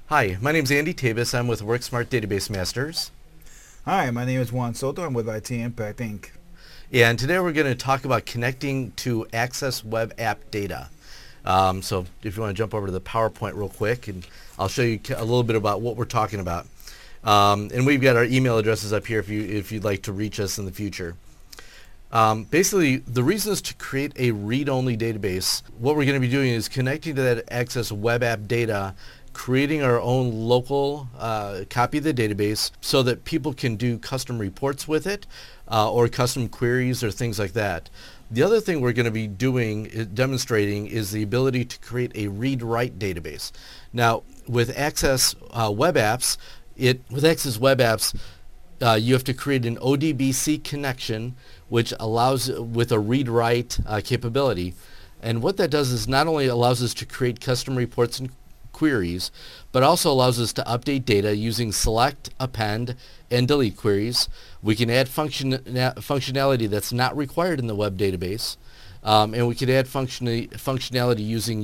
Hi, my name is Andy Tavis. I'm with WorkSmart Database Masters. Hi, my name is Juan Soto. I'm with IT Impact Inc. And today we're going to talk about connecting to Access Web App data. So if you want to jump over to the PowerPoint real quick, and I'll show you a little bit about what we're talking about. And we've got our email addresses up here if you'd like to reach us in the future. Basically, the reason is to create a read-only database. What we're going to be doing is connecting to that Access Web App data, creating our own local copy of the database so that people can do custom reports with it or custom queries or things like that. The other thing we're going to be demonstrating is the ability to create a read-write database. Now, with Access Web Apps, you have to create an ODBC connection, which allows with a read-write capability. And what that does is not only allows us to create custom reports and queries, but also allows us to update data using select, append, and delete queries. We can add functionality that's not required in the web database, and we can add functionality using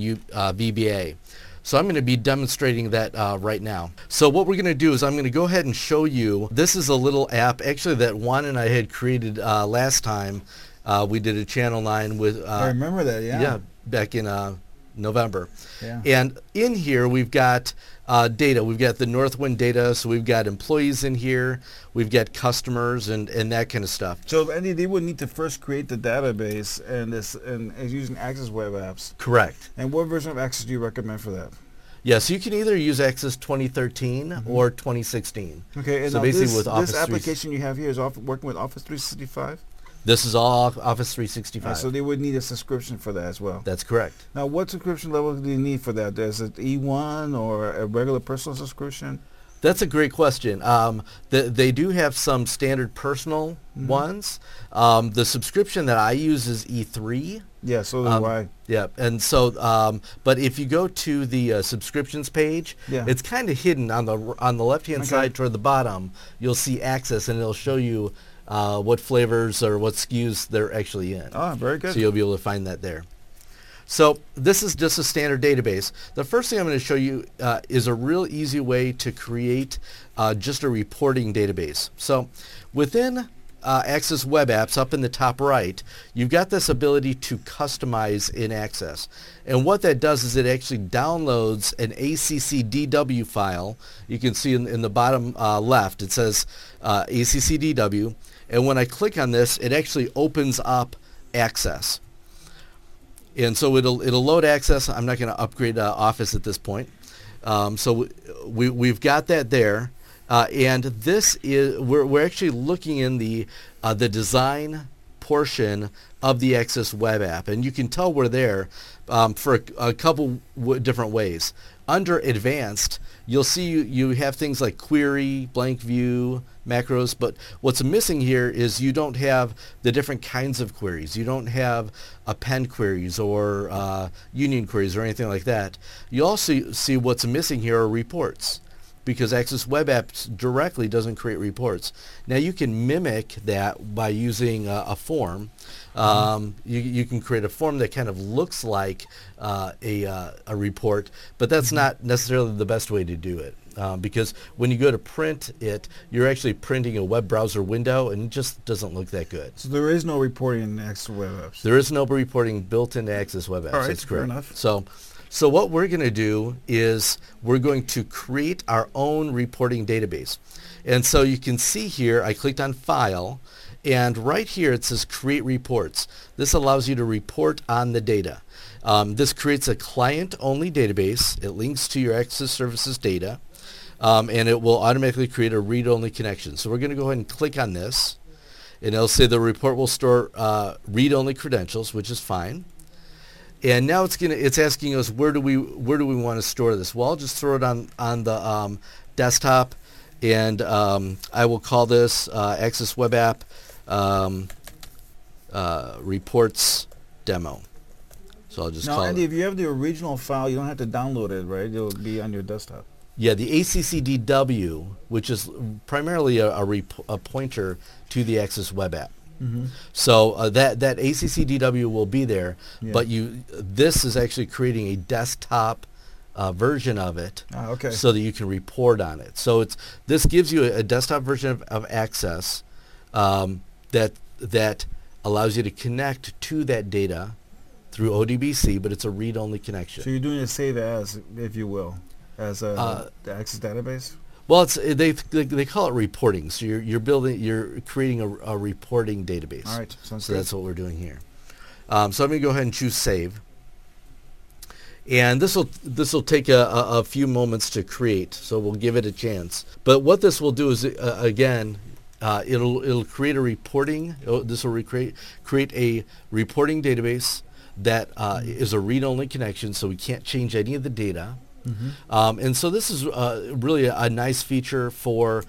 VBA. So I'm going to be demonstrating that right now. So what we're going to do is I'm going to go ahead and show you, this is a little app actually that Juan and I had created last time. We did a Channel 9 with... I remember that, yeah. Yeah, back in November. Yeah. And in here we've got data. We've got the Northwind data, so we've got employees in here, we've got customers and that kind of stuff. So Andy, they would need to first create the database and using Access Web Apps. Correct. And what version of Access do you recommend for that? Yes, you can either use Access 2013 or 2016. Okay, and so now basically with Office this application you have here is working with Office 365? This is all Office 365. So they would need a subscription for that as well. That's correct. Now, what subscription level do you need for that? Is it E1 or a regular personal subscription? That's a great question. They do have some standard personal ones. The subscription that I use is E3. Yeah, so do I. Yeah, and so, but if you go to the subscriptions page, it's kind of hidden on the left-hand side toward the bottom. You'll see Access, and it'll show you what flavors or what SKUs they're actually in. Oh, very good. So you'll be able to find that there. So this is just a standard database. The first thing I'm going to show you is a real easy way to create just a reporting database. So within Access Web Apps, up in the top right, you've got this ability to customize in Access. And what that does is it actually downloads an ACCDW file. You can see in the bottom left, it says ACCDW. And when I click on this, it actually opens up Access. And so it'll load Access. I'm not going to upgrade Office at this point. So we've got that there. And this is we're actually looking in the design portion of the Access Web App, and you can tell we're there for a couple different ways. Under Advanced, you'll see you have things like query, blank view, macros, but what's missing here is you don't have the different kinds of queries. You don't have append queries or union queries or anything like that. You also see what's missing here are reports, because Access Web Apps directly doesn't create reports. Now you can mimic that by using a form. You can create a form that kind of looks like a report, but that's not necessarily the best way to do it. Because when you go to print it, you're actually printing a web browser window, and it just doesn't look that good. So there is no reporting in Access Web Apps? There is no reporting built into Access Web Apps. All right, that's correct. fair enough. So what we're going to do is we're going to create our own reporting database. And so you can see here, I clicked on File, and right here it says Create Reports. This allows you to report on the data. This creates a client-only database. It links to your Access Services data, and it will automatically create a read-only connection. So we're going to go ahead and click on this, and it'll say the report will store read-only credentials, which is fine. And now it's asking us where do we want to store this? Well, I'll just throw it on the desktop, and I will call this Access Web App Reports Demo. So I'll just call Andy, it. if you have the original file, you don't have to download it, right? It'll be on your desktop. Yeah, the ACCDW, which is primarily a pointer to the Access Web App. Mm-hmm. So that ACCDW will be there, Yeah. but this is actually creating a desktop version of it, Okay. so that you can report on it. So this gives you a desktop version of Access that allows you to connect to that data through ODBC, but it's a read-only connection. So you're doing a save as, if you will, as the Access database? Well, they call it reporting. So you're creating a reporting database. All right, sounds So good. that's what we're doing here. So I'm going to go ahead and choose Save. And this will take a few moments to create, so we'll give it a chance. But what this will do is, again, it'll create a reporting. This will create a reporting database that is a read-only connection, so we can't change any of the data. And so this is really a nice feature for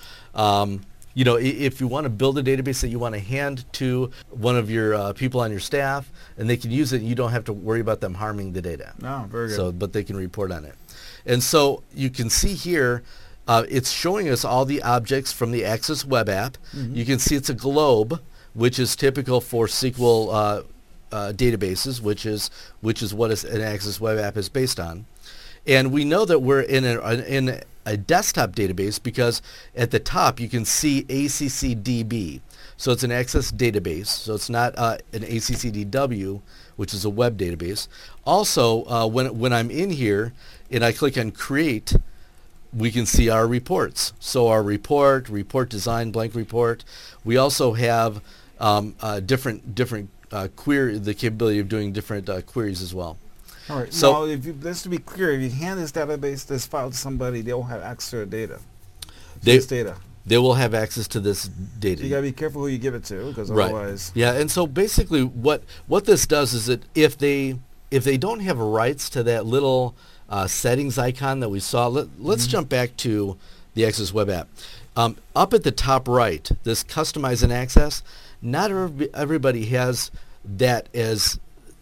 if you want to build a database that you want to hand to one of your people on your staff, and they can use it, you don't have to worry about them harming the data. No, very good. So, but they can report on it. And so you can see here, it's showing us all the objects from the Access web app. You can see it's a globe, which is typical for SQL databases, which is what an Access web app is based on. And we know that we're in a desktop database because at the top you can see ACCDB. So it's an Access database. So it's not an ACCDW, which is a web database. Also, when I'm in here and I click on Create, we can see our reports. So our report design, blank report. We also have different query, the capability of doing different queries as well. All right. So now, just to be clear, if you hand this this file to somebody, they'll have access to the data. They- Data. they will have access to this data. So you gotta be careful who you give it to, because Right. otherwise. Yeah, and so basically what this does is that if they don't have rights to that little settings icon that we saw, let's jump back to the Access web app. Up at the top right, this Customize and Access, not everybody has that as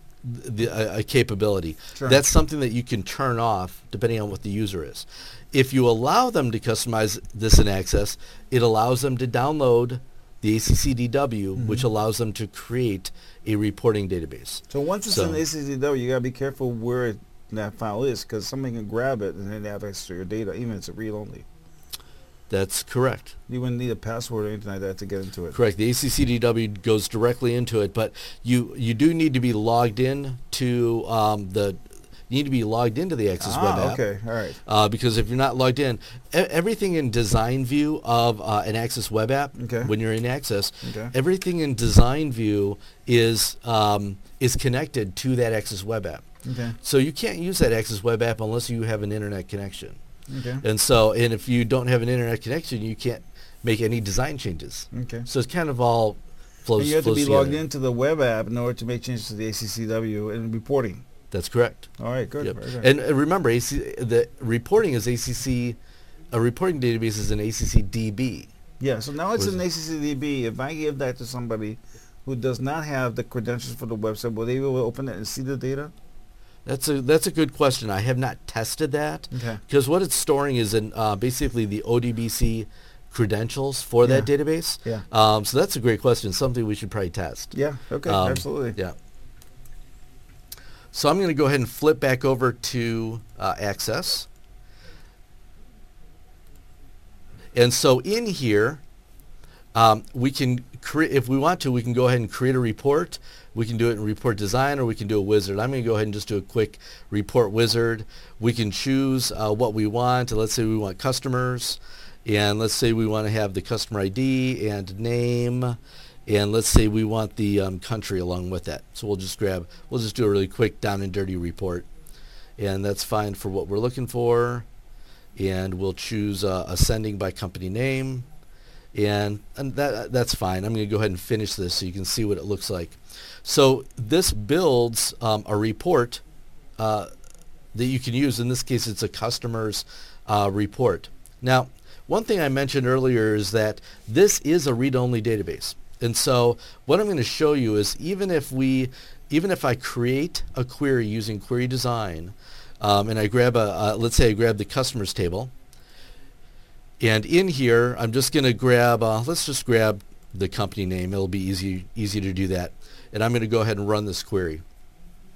a capability. Sure. That's something that you can turn off depending on what the user is. If you allow them to customize this in Access, it allows them to download the ACCDW, which allows them to create a reporting database. So once it's in ACCW, you gotta be careful where that file is, because somebody can grab it and then they have access to your data, even if it's a read only. That's correct. You wouldn't need a password or anything like that to get into it. Correct. The ACCDW goes directly into it, but you do need to be logged in to the Access web app. Okay, all right. Because if you're not logged in, everything in design view of an Access web app, Okay. when you're in Access, Okay. everything in design view is connected to that Access web app. Okay. So you can't use that Access web app unless you have an internet connection. Okay. And if you don't have an internet connection, you can't make any design changes. Okay. So it's kind of all flows. And you have to flows be together. logged into the web app in order to make changes to the ACCW and reporting. That's correct. All right, good. Yep. Very good. And remember, the reporting is ACC. A reporting database is an ACCDB. Yeah, so now it's Was an ACCDB. If I give that to somebody who does not have the credentials for the website, will they be able to open it and see the data? That's a good question. I have not tested that Okay. because what it's storing is in basically the ODBC credentials for that Yeah. database. Yeah. So that's a great question. Something we should probably test. Yeah, okay, absolutely. Yeah. So I'm going to go ahead and flip back over to Access. And so in here, we can create, if we want to, we can go ahead and create a report. We can do it in Report Design, or we can do a wizard. I'm going to go ahead and just do a quick report wizard. We can choose what we want. Let's say we want customers, and let's say we want to have the customer ID and name, and let's say we want the country along with that. So we'll just do a really quick down and dirty report, and that's fine for what we're looking for. And we'll choose ascending by company name, and that's fine. I'm going to go ahead and finish this so you can see what it looks like. So this builds a report that you can use. In this case, it's a customer's report. Now, one thing I mentioned earlier is that this is a read-only database. And so what I'm going to show you is even if I create a query using Query Design, and I grab let's say I grab the customers table, and in here I'm just going to grab, let's just grab the company name. It'll be easy to do that. And I'm going to go ahead and run this query.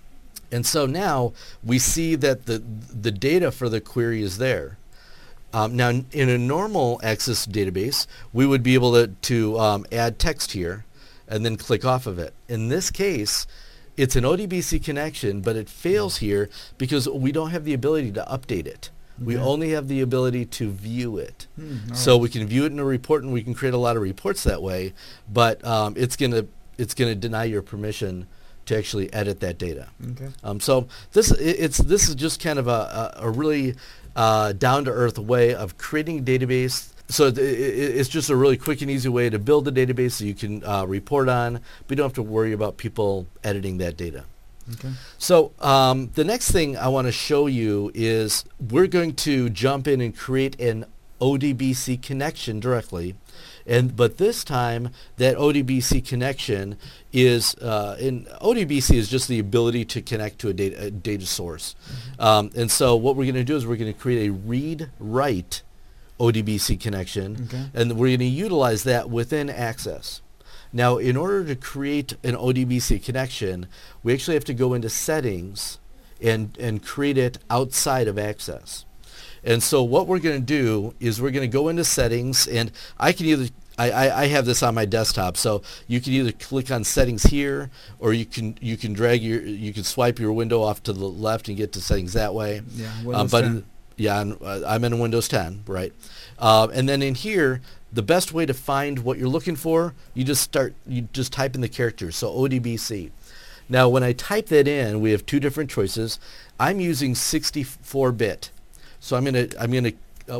And so now we see that the data for the query is there. Now, in a normal Access database, we would be able to add text here and then click off of it. In this case, it's an ODBC connection, but it fails here because we don't have the ability to update it. We only have the ability to view it. So we can view it in a report, and we can create a lot of reports that way, but it's going to deny your permission to actually edit that data. Okay. So this is just kind of a really down-to-earth way of creating a database. So it's just a really quick and easy way to build a database so you can report on, but you don't have to worry about people editing that data. Okay. So the next thing I want to show you is we're going to jump in and create an ODBC connection directly. But this time, that ODBC connection is, ODBC is just the ability to connect to a data source. And so what we're going to do is we're going to create a read-write ODBC connection, and we're going to utilize that within Access. Now, in order to create an ODBC connection, we actually have to go into Settings and create it outside of Access. And so what we're going to do is we're going to go into Settings, and I can either I have this on my desktop, so you can either click on Settings here, or you can you can swipe your window off to the left and get to Settings that way. Yeah, Windows 10. I'm in Windows 10, right? And then in here, the best way to find what you're looking for, you just type in the characters, so ODBC. Now, when I type that in, we have two different choices. I'm using 64-bit. So I'm gonna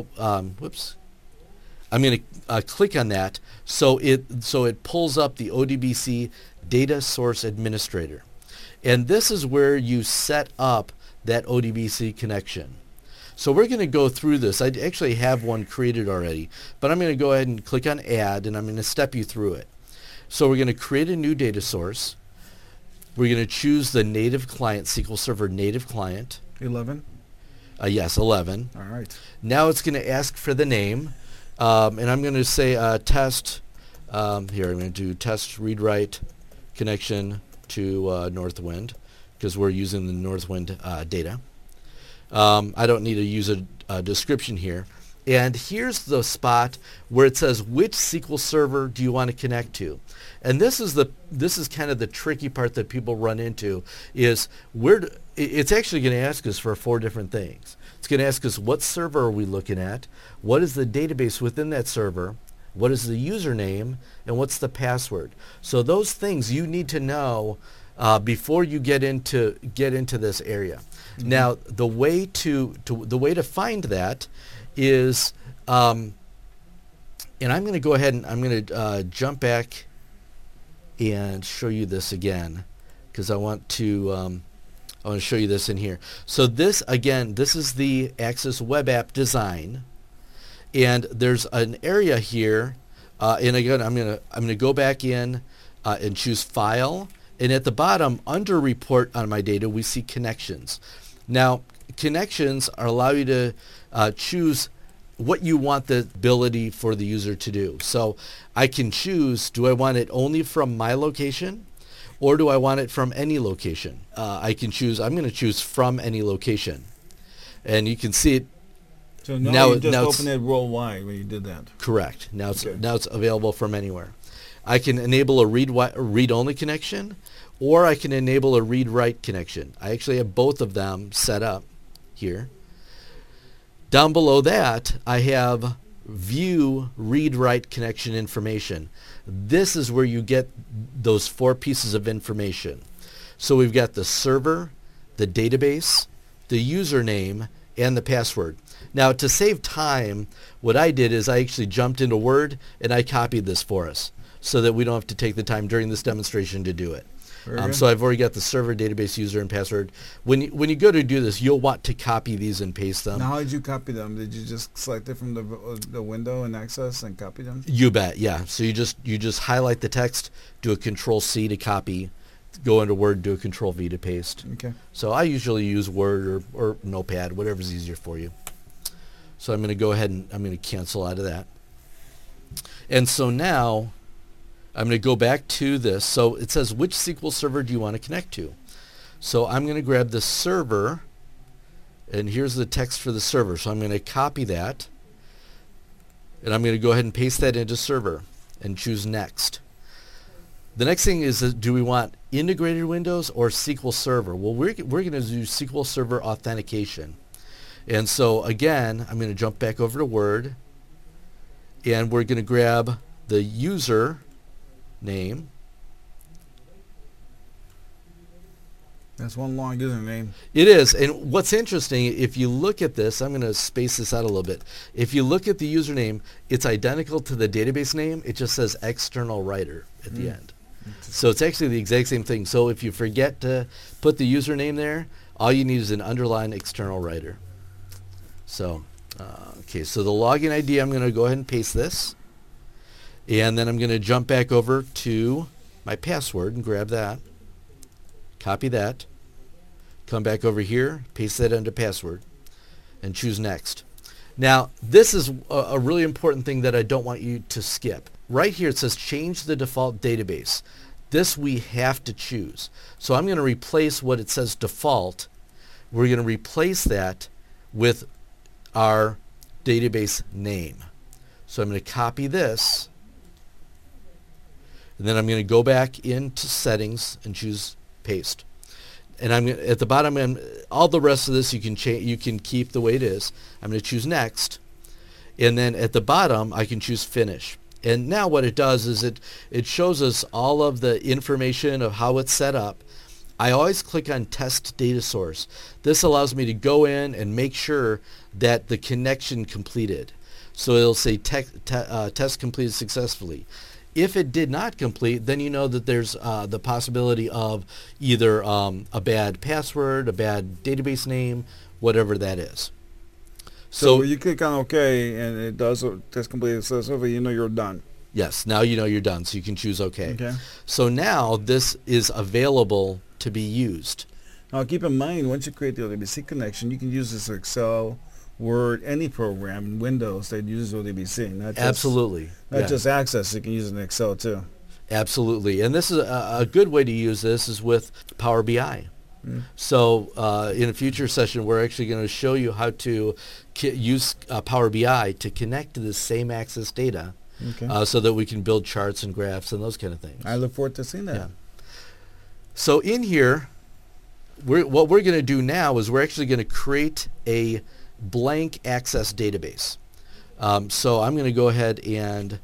click on that, so it pulls up the ODBC Data Source Administrator, and this is where you set up that ODBC connection. So we're going to go through this. I actually have one created already, but I'm going to go ahead and click on Add, and I'm going to step you through it. So we're going to create a new data source. We're going to choose the native client, SQL Server native client. 11. Yes, 11. All right. Now it's going to ask for the name, and I'm going to say test. Here, I'm going to do test read-write connection to Northwind, because we're using the Northwind data. I don't need to use a description here. And here's the spot where it says which SQL Server do you want to connect to. And this is kind of the tricky part that people run into, is it's actually going to ask us for 4 different things. It's going to ask us what server are we looking at, what is the database within that server, what is the username, and what's the password. So those things you need to know before you get into this area. Now, the way to find that is, and I'm going to go ahead and I'm going to jump back and show you this again, because I want to show you this in here. So this is the Access Web App Design, and there's an area here, and again I'm going to go back in and choose File. And at the bottom, under Report on My Data, we see Connections. Now, connections allow you to choose what you want the ability for the user to do. So I can choose, do I want it only from my location, or do I want it from any location? I'm going to choose from any location. And you can see it. So now you just open it worldwide when you did that. Correct. Now it's available from anywhere. I can enable a read-only connection, or I can enable a read-write connection. I actually have both of them set up here. Down below that, I have view read-write connection information. This is where you get those 4 pieces of information. So we've got the server, the database, the username, and the password. Now, to save time, what I did is I actually jumped into Word and I copied this for us, so that we don't have to take the time during this demonstration to do it. So I've already got the server, database, user, and password. When you go to do this, you'll want to copy these and paste them. Now, how did you copy them? Did you just select it from the window in Access and copy them? You bet, yeah. So you just highlight the text, do a Control-C to copy, go into Word, do a Control-V to paste. Okay. So I usually use Word or Notepad, whatever's easier for you. So I'm going to go ahead and I'm going to cancel out of that. And so now I'm going to go back to this. So it says, which SQL Server do you want to connect to? So I'm going to grab the server, and here's the text for the server. So I'm going to copy that, and I'm going to go ahead and paste that into server and choose next. The next thing is, do we want integrated Windows or SQL Server? Well, we're going to do SQL Server authentication. And so again, I'm going to jump back over to Word, and we're going to grab the user name. That's one long username. It is. And what's interesting, if you look at this, I'm going to space this out a little bit. If you look at the username, it's identical to the database name. It just says external writer at the end. So it's actually the exact same thing. So if you forget to put the username there, all you need is an underline external writer. So, okay, so the login ID, I'm going to go ahead and paste this. And then I'm going to jump back over to my password and grab that. Copy that. Come back over here, paste that into password, and choose next. Now, this is a really important thing that I don't want you to skip. Right here it says change the default database. This we have to choose. So I'm going to replace what it says default. We're going to replace that with our database name. So I'm going to copy this, and then I'm going to go back into settings and choose paste. And I'm going to, at the bottom, all the rest of this you can change. You can keep the way it is. I'm going to choose next, and then at the bottom I can choose finish. And now what it does is it shows us all of the information of how it's set up. I always click on test data source. This allows me to go in and make sure that the connection completed. So it'll say test completed successfully. If it did not complete, then you know that there's the possibility of either a bad password, a bad database name, whatever that is. So you click on OK, and it does test completed successfully. You know you're done. Yes, now you know you're done, so you can choose OK. Okay. So now this is available to be used. Now keep in mind, once you create the ODBC connection, you can use this Excel, Word, any program in Windows that uses ODBC. Not just, Absolutely. Not just Access, you can use it in Excel too. Absolutely. And this is a good way to use this is with Power BI. So in a future session, we're actually going to show you how to use Power BI to connect to the same Access data, so that we can build charts and graphs and those kind of things. I look forward to seeing that. Yeah. So in here, what we're going to do now is we're actually going to create a blank Access database. So I'm going to go ahead and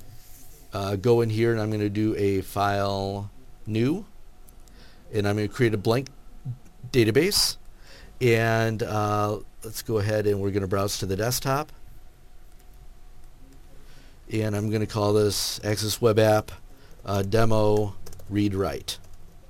go in here, and I'm going to do a file new, and I'm going to create a blank database. And let's go ahead and we're going to browse to the desktop. And I'm going to call this Access Web App Demo Read Write,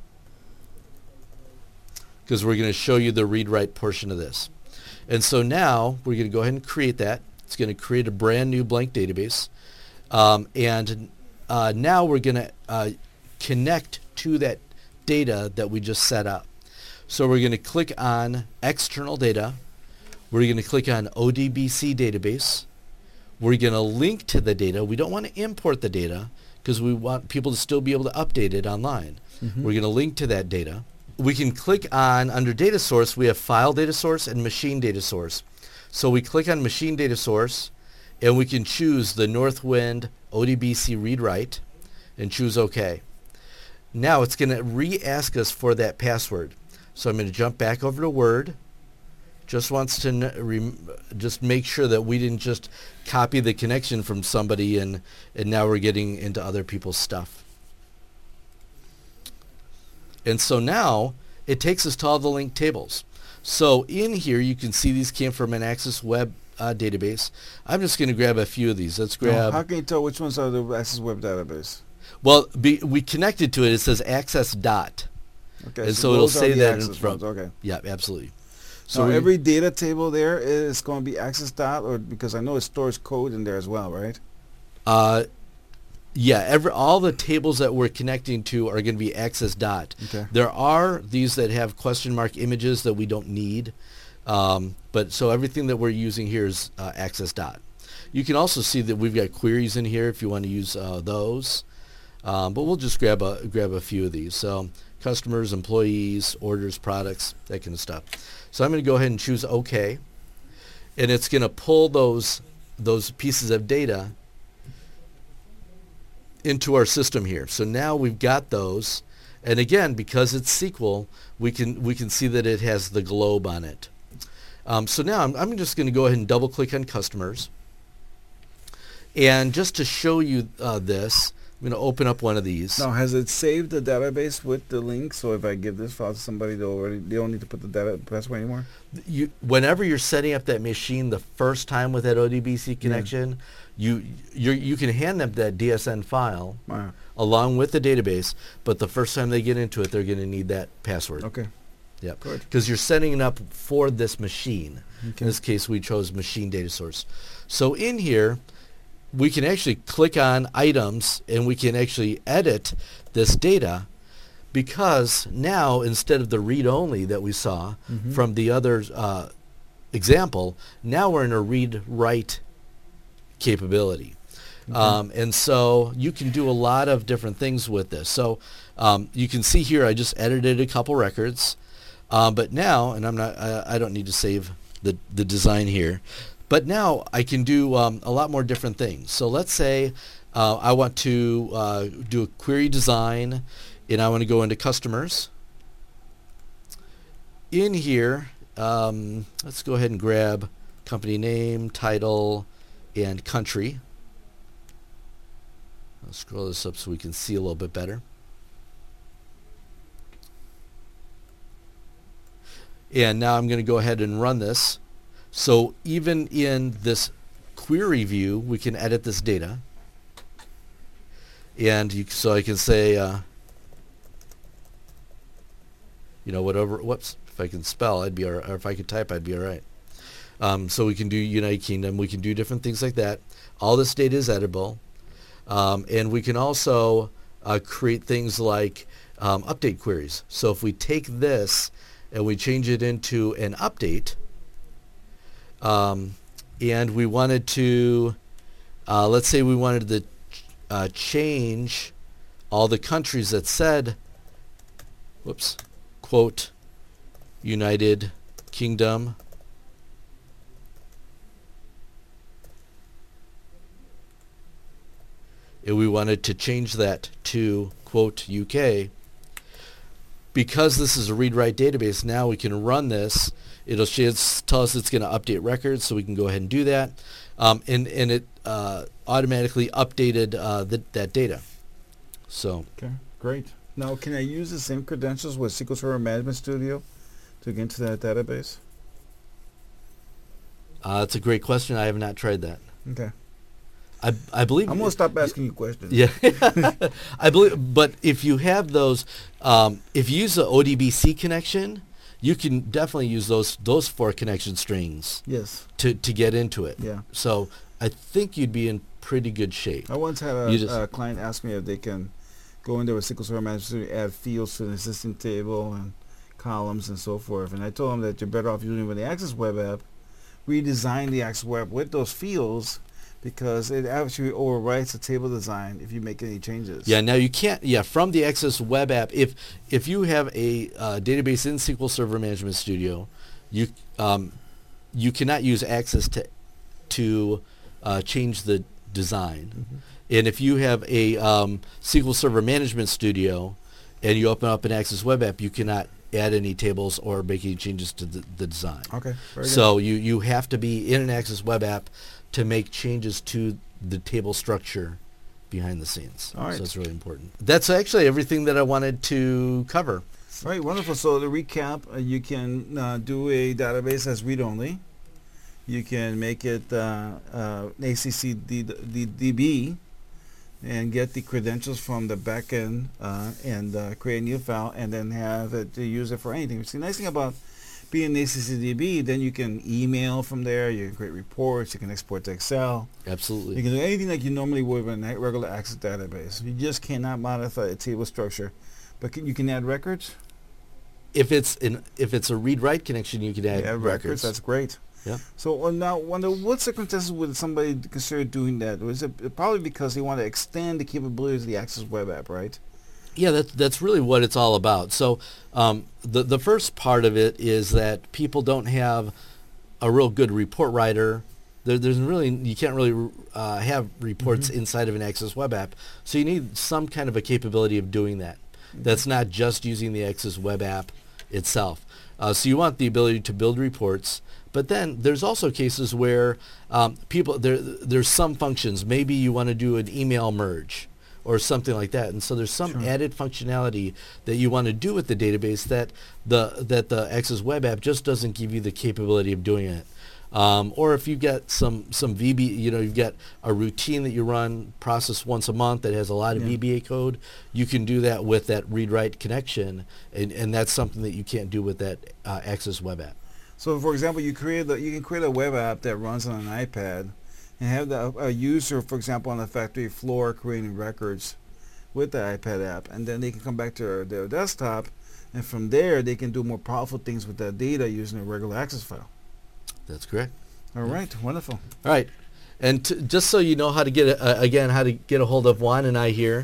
because we're going to show you the read write portion of this. And so now we're going to go ahead and create that. It's going to create a brand new blank database. And now we're going to connect to that data that we just set up. So we're going to click on External Data. We're going to click on ODBC Database. We're going to link to the data. We don't want to import the data because we want people to still be able to update it online. We're going to link to that data. We can click on, under data source, we have file data source and machine data source. So we click on machine data source, and we can choose the Northwind ODBC read write and choose OK. Now it's going to re-ask us for that password. So I'm going to jump back over to Word. Just wants to just make sure that we didn't just copy the connection from somebody and now we're getting into other people's stuff. And so now it takes us to all the linked tables. So in here you can see these came from an Access Web database. I'm just going to grab a few of these. Let's grab. How can you tell which ones are the Access Web database? Well, we connected to it. It says Access dot. Okay, and so it'll say that in front. front. Okay. Yeah, absolutely. So every data table there is going to be Access dot, or because I know it stores code in there as well, right? Yeah, all the tables that we're connecting to are going to be Access dot. Okay. There are these that have question mark images that we don't need, but so everything that we're using here is Access dot. You can also see that we've got queries in here if you want to use those. But we'll just grab a few of these. So customers, employees, orders, products, that kind of stuff. So I'm going to go ahead and choose OK. And it's going to pull those pieces of data into our system here. So now we've got those. And again, because it's SQL, we can see that it has the globe on it. So now I'm just going to go ahead and double click on customers. And just to show you this, I'm going to open up one of these. Now, has it saved the database with the link? So if I give this file to somebody, they don't need to put the data password anymore? Whenever you're setting up that machine the first time with that ODBC connection, you can hand them that DSN file along with the database, but the first time they get into it, they're going to need that password. Okay. Yep. Good. Because you're setting it up for this machine. Okay. In this case, we chose machine data source. So in here, we can actually click on items and we can actually edit this data, because now instead of the read-only that we saw from the other example, now we're in a read-write capability. Okay. And so you can do a lot of different things with this. So you can see here I just edited a couple records, but now, and I don't need to save the design here, but now I can do a lot more different things. So let's say I want to do a query design, and I want to go into customers. In here, let's go ahead and grab company name, title, and country. I'll scroll this up so we can see a little bit better. And now I'm going to go ahead and run this. So even in this query view, we can edit this data. And so I can say, whatever, whoops, if I can spell, I'd be all right, or if I could type, I'd be all right. So we can do United Kingdom, we can do different things like that. All this data is editable. And we can also create things like update queries. So if we take this and we change it into an update, and we wanted to, let's say we wanted to change all the countries that said, quote, United Kingdom, and we wanted to change that to, quote, UK. Because this is a read-write database, now we can run this. It'll tell us it's going to update records, so we can go ahead and do that. And it automatically updated that data. So. Okay, great. Now, can I use the same credentials with SQL Server Management Studio to get into that database? That's a great question. I have not tried that. Okay. I believe I'm going to stop asking you questions. Yeah, I believe. But if you have those, if you use the ODBC connection, you can definitely use those 4 connection strings. Yes. To get into it. Yeah. So I think you'd be in pretty good shape. I once had a client ask me if they can go into a SQL Server Management Studio, add fields to an existing table and columns and so forth, and I told them that you're better off using the Access Web App, redesign the Access Web with those fields, because it actually overwrites the table design if you make any changes. Yeah, now you can't, from the Access Web App, if you have a database in SQL Server Management Studio, you cannot use Access to change the design. And if you have a SQL Server Management Studio and you open up an Access Web App, you cannot add any tables or make any changes to the design. Okay. Very so you have to be in an Access Web App to make changes to the table structure behind the scenes. All right. So it's really important. That's actually everything that I wanted to cover. All right, wonderful. So to recap, you can do a database as read-only. You can make it ACCDB and get the credentials from the backend and create a new file and then have it to use it for anything. See, the nice thing about being ACCDB, then you can email from there, you can create reports, you can export to Excel. Absolutely. You can do anything like you normally would with a regular Access database. You just cannot modify a table structure. But you can add records? If it's a read-write connection, you can add records. That's great. Yeah. So now, under what circumstances would somebody consider doing that? Was it probably because they want to extend the capabilities of the Access web app, right? Yeah, that's really what it's all about. So the first part of it is that people don't have a real good report writer. There's really, you can't really have reports inside of an Access web app. So you need some kind of a capability of doing that. That's not just using the Access web app itself. So you want the ability to build reports. But then there's also cases where there's some functions. Maybe you want to do an email merge or something like that. And so there's some added functionality that you want to do with the database that the Access web app just doesn't give you the capability of doing it. Or if you've got some VB, you've got a routine that you run, process once a month that has a lot of VBA code, you can do that with that read-write connection, and that's something that you can't do with that Access web app. So, for example, you can create a web app that runs on an iPad, and have a user, for example, on the factory floor creating records with the iPad app, and then they can come back to their desktop, and from there they can do more powerful things with that data using a regular Access file. That's correct. All right, wonderful. All right, and just so you know how to get a hold of Juan and I here,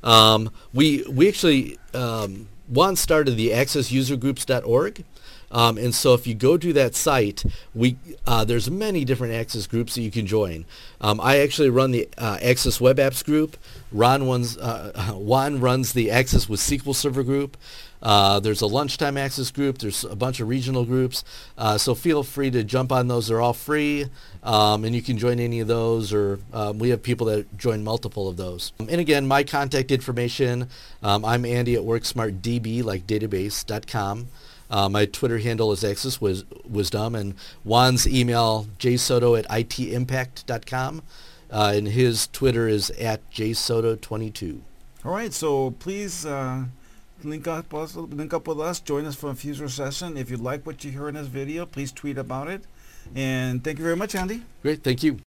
we actually Juan started the accessusergroups.org. And so if you go to that site, there's many different Access groups that you can join. I actually run the Access Web Apps group. Juan runs the Access with SQL Server group. There's a lunchtime Access group. There's a bunch of regional groups. So feel free to jump on those. They're all free, and you can join any of those, or we have people that join multiple of those. And again, my contact information, I'm Andy at WorkSmartDB, like database.com. My Twitter handle is Access Wisdom, and Juan's email, jsoto@itimpact.com, and his Twitter is @jsoto22. All right, so please link up with us. Join us for a future session. If you like what you hear in this video, please tweet about it. And thank you very much, Andy. Great, thank you.